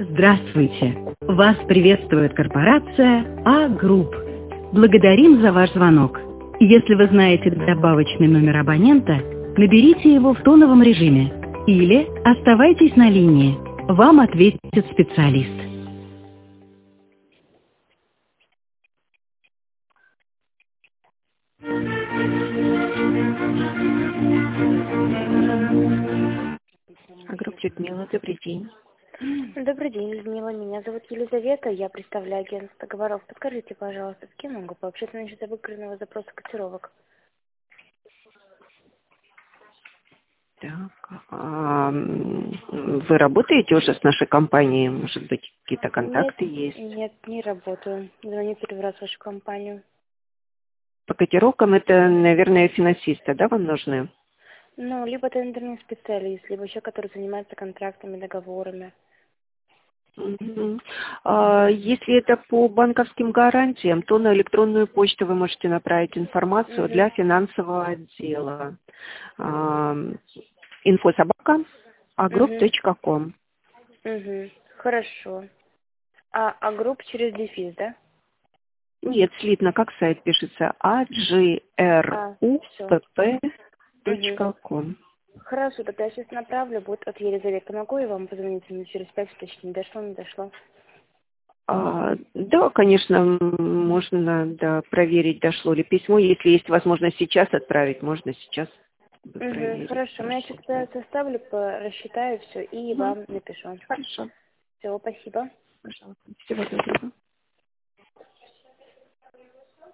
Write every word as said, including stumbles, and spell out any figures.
Здравствуйте! Вас приветствует корпорация А Групп. Благодарим за ваш звонок. Если вы знаете добавочный номер абонента, наберите его в тоновом режиме или оставайтесь на линии. Вам ответит специалист. А Групп, Людмила, добрый день. Добрый день, Людмила. Меня зовут Елизавета. Я представляю агентство договоров. Подскажите, пожалуйста, с кем могу пообщаться насчет выкранного запроса котировок? Так, а, м, вы работаете уже с нашей компанией? Может быть, какие-то Нет, контакты есть? нет, не работаю. Звоню первый раз в вашу компанию. По котировкам это, наверное, финансисты, да, вам нужны? Ну, либо тендерный специалист, либо еще который занимается контрактами, договорами. Мгм. А, Если это по банковским гарантиям, то на электронную почту вы можете направить информацию Угу, для финансового отдела. Инфособака агрупп угу, точка ком. угу. Хорошо. А, а групп через дефис, да? Нет, слитно, как сайт пишется, а джи эр А, у все. пэ пэ Угу. точка ком. Хорошо, тогда я сейчас направлю, будет от Елизаветы. Могу я вам позвонить минут через пять, точнее, дошло, не дошло? А, да, конечно, м, можно да, проверить, дошло ли письмо. Если есть возможность сейчас отправить, можно сейчас Угу, проверить. хорошо. Ну, я Дошло. сейчас составлю, по- рассчитаю все и Мгм. вам напишу. Хорошо. Все, спасибо. Пожалуйста. Всего доброго.